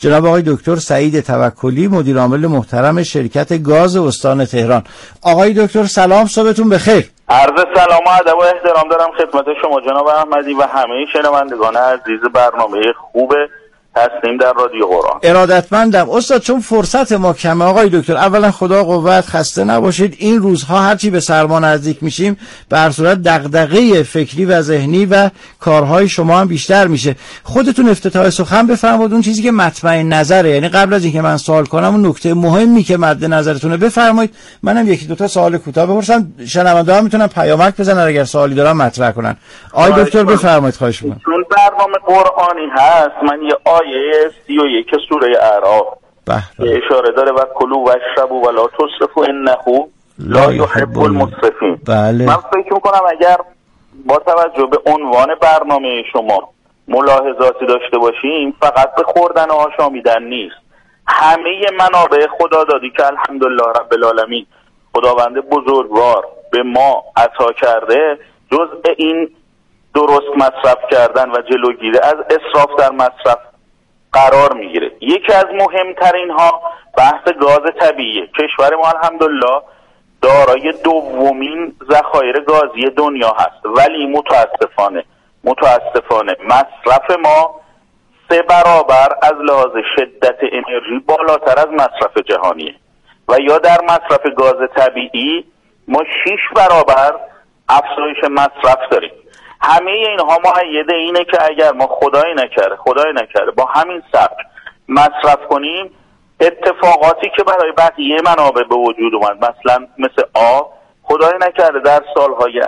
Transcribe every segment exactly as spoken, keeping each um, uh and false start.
جناب آقای دکتر سعید توکلی، مدیر عامل محترم شرکت گاز استان تهران. آقای دکتر سلام، صبحتون بخیر. عرض سلام و ادب و احترام دارم خدمت شما جناب احمدی و همه شنوندگان عزیز برنامه خوب هستیم در رادیو قرآن. ارادتمندم استاد، چون فرصت ما کمه آقای دکتر، اولا خدا قوت، خسته نباشید. این روزها هرچی به سرما نزدیک میشیم به هر صورت دغدغه فکری و ذهنی و کارهای شما هم بیشتر میشه. خودتون افتتاح سخن بفرمایید، اون چیزی که مطمئن نظره، یعنی قبل از اینکه من سوال کنم اون نکته مهمی که مد نظرتونه بفرمایید. منم یکی دو تا سوال کوتاه بپرسم، شنونده ها میتونن پیامک بزنن اگر سوالی دارن مطرح کنن. آقای دکتر بفرمایید خواهش میکنم. چون برنامه قرآنی هست، من یه آیه سی و یک سوره اعراف اشاره داره و کلوا واشربوا ولا تسرفوا انه لا يحب المسرفین. بله. من فکر میکنم اگر با توجه به عنوان برنامه شما ملاحظاتی داشته باشیم، فقط به خوردن و آشامیدن نیست، همه منابع خدا دادی که الحمدلله رب العالمین خداوند بزرگوار به ما عطا کرده، جزء این درست مصرف کردن و جلوگیری از اسراف در مصرف قرار میگیره. یکی از مهمترین ها بحث گاز طبیعیه. کشور ما الحمدلله دارای دومین ذخایر گازی دنیا هست، ولی متاسفانه متاسفانه مصرف ما سه برابر از لحاظ شدت انرژی بالاتر از مصرف جهانیه و یا در مصرف گاز طبیعی ما شش برابر افزایش مصرف داریم. همه اینها مؤیده اینه که اگر ما خدای نکرده خدای نکرده با همین سبک مصرف کنیم، اتفاقاتی که برای بقیه منابع به وجود اومد، مثلا مثل آب، خدای نکرده در سالهای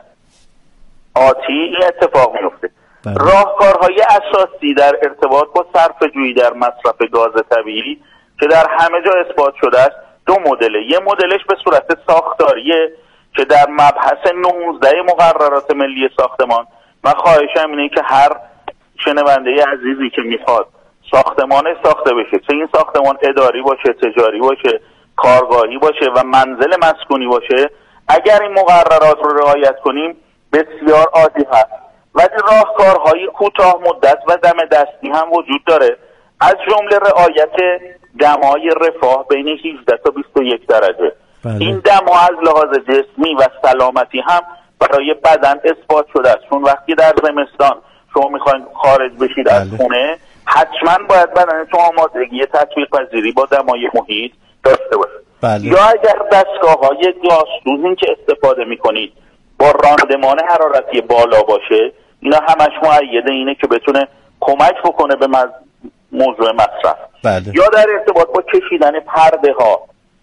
آتی این اتفاق میفته. راهکارهای اساسی در ارتباط با صرفه‌جویی در مصرف گاز طبیعی که در همه جا اثبات شده است، دو مدله. یه مدلش به صورت ساختاریه که در مبحث نوزده مقررات ملی ساختمان، من خواهشم اینه که هر شنونده عزیزی که میخواد ساختمان ساخته بشه، چه این ساختمان اداری باشه، تجاری باشه، کارگاهی باشه و منزل مسکونی باشه، اگر این مقررات رو رعایت کنیم بسیار عالی هست. ولی راهکارهای کوتاه مدت و دم دستی هم وجود داره، از جمله رعایت دمای رفاه بین هجده تا بیست و یک درجه. بله. این دما از لحاظ جسمی و سلامتی هم برای بدن اثبات شده است، چون وقتی در زمستان شما میخواین خارج بشید بله. از خونه، حتما باید بدنتون آمادگی تطبیق پذیری با دمای محیط داشته باشه. بله. یا اگر دستگاه‌های گازسوزی که استفاده میکنید با راندمان حرارتی بالا باشه، اینا همش مؤیده اینه که بتونه کمک بکنه به مز... موضوع مصرف. بله. یا در ارتباط با کشیدن پرده ها،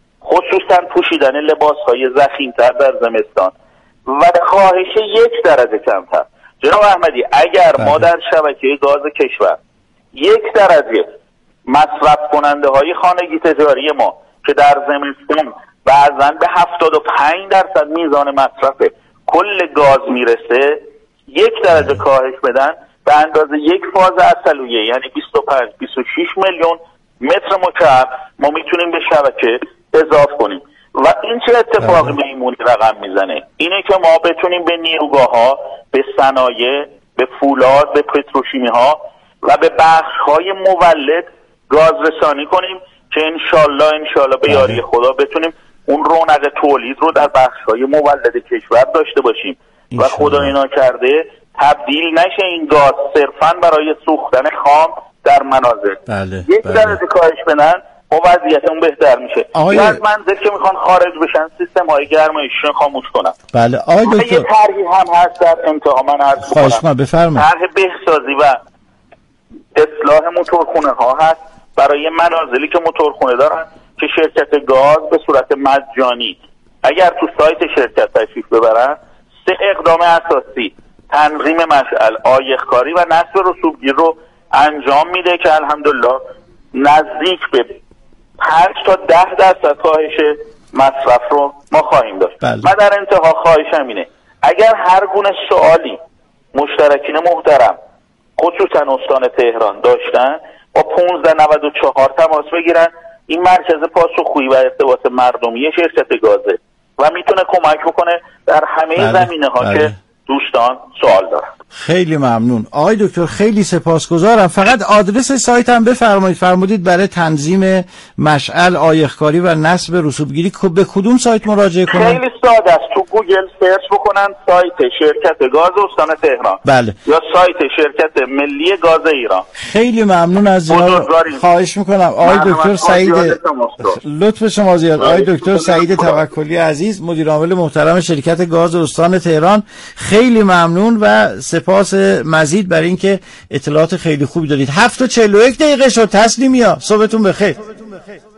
خصوصا پوشیدن لباس های ضخیم‌تر در زمستان و خواهش یک درجه کمتر. جناب احمدی، اگر بله. ما در شبکه گاز کشور یک درجه مصرف کننده های خانگی تجاری ما که در زمستان بعضاً به هفتاد و پنج درصد میزان مصرف کل گاز میرسه، یک درجه کاهش بدن، به اندازه یک فاز عسلویه یعنی بیست و پنج بیست و شش میلیون متر مکعب ما میتونیم به شبکه اضافه کنیم. و این چه اتفاقی به این رقم میزنه؟ اینه که ما بتونیم به نیروگاه ها، به صنایع، به فولاد، به پتروشیمی ها و به بخش های مولد گاز رسانی کنیم که انشالله انشالله به یاری خدا بتونیم اون رونق تولید رو در بخش های مولد کشور داشته باشیم و خدا اینا کرده تبدیل نشه این گاز صرفاً برای سوختن خام در منازل. بله. یک بله. درجه کاهش بدن و وضعیتمون بهتر میشه. آقای... از منزل که میخوان خارج بشن سیستم های گرمایششون خاموش کنن. بله آقای دکتر، یه طرحی هم هست در انتها من عرض خواهش کنم بفرمایید. طرح بهسازی و اصلاح موتورخونه ها هست برای منازلی که موتورخونه دارن که شرکت گاز به صورت مجانی اگر تو سایت شرکت تشریف ببرن، سه اقدام اساسی: تنظیم مشعل، آیخکاری و نصب رسوبگیر رو انجام میده که الحمدلله نزدیک به پنج تا ده درصد کاهش مصرف رو ما خواهیم داشت. بله. من در انتها خواهشم اینه اگر هر گونه سوالی مشترکین محترم خصوصا استان تهران داشتن با پانزده نود و چهار تماس بگیرن. این مرکز پاسخگویی و ارتباط مردمی شرکت گازه و میتونه کمک بکنه در همه بله. زمینه ها بله. که دوستان سوال دارن. خیلی ممنون آقای دکتر، خیلی سپاسگزارم. فقط آدرس سایت هم بفرمایید. فرمودید برای تنظیم مشعل، آیخکاری و نصب رسوبگیری به کدوم سایت مراجعه کنن؟ خیلی ساده است، تو گوگل سرچ بکنن سایت شرکت گاز استان تهران. بله. یا سایت شرکت ملی گاز ایران. خیلی ممنون از جناب، خواهش میکنم آقای دکتر سعید، لطف شما زیاد. آقای دکتر سعید توکلی عزیز، مدیر عامل محترم شرکت گاز استان تهران، خیلی ممنون و سپاس مزید برای اینکه اطلاعات خیلی خوبی دادید. هفت و چهل و یک دقیقه شد. تسلیمیا، صبحتون بخیر.